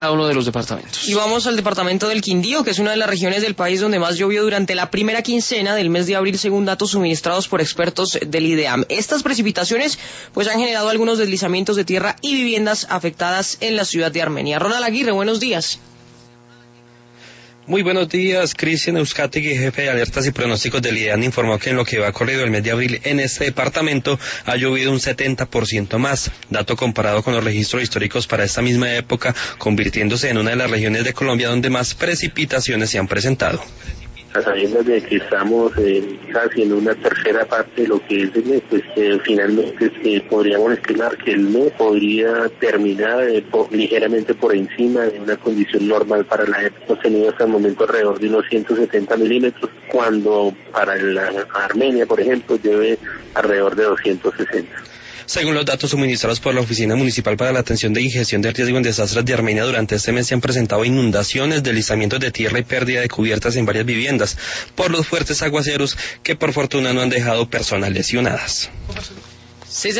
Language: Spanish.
uno de los departamentos. Y vamos al departamento del Quindío, que es una de las regiones del país donde más llovió durante la primera quincena del mes de abril, según datos suministrados por expertos del IDEAM. Estas precipitaciones pues han generado algunos deslizamientos de tierra y viviendas afectadas en la ciudad de Armenia. Ronald Aguirre, buenos días. Muy buenos días, Cristian Euskategui, jefe de alertas y pronósticos del IDEAM, informó que en lo que va corrido el mes de abril en este departamento ha llovido un 70% más, dato comparado con los registros históricos para esta misma época, convirtiéndose en una de las regiones de Colombia donde más precipitaciones se han presentado. Sabiendo de que estamos casi en una tercera parte de lo que es el mes, pues finalmente podríamos estimar que el mes podría terminar ligeramente por encima de una condición normal para la época. Hemos tenido hasta el momento alrededor de unos 170 milímetros, cuando para la Armenia, por ejemplo, llueve alrededor de 260. Según los datos suministrados por la Oficina Municipal para la Atención de y Gestión de Riesgo en Desastres de Armenia, durante este mes se han presentado inundaciones, deslizamientos de tierra y pérdida de cubiertas en varias viviendas por los fuertes aguaceros que por fortuna no han dejado personas lesionadas.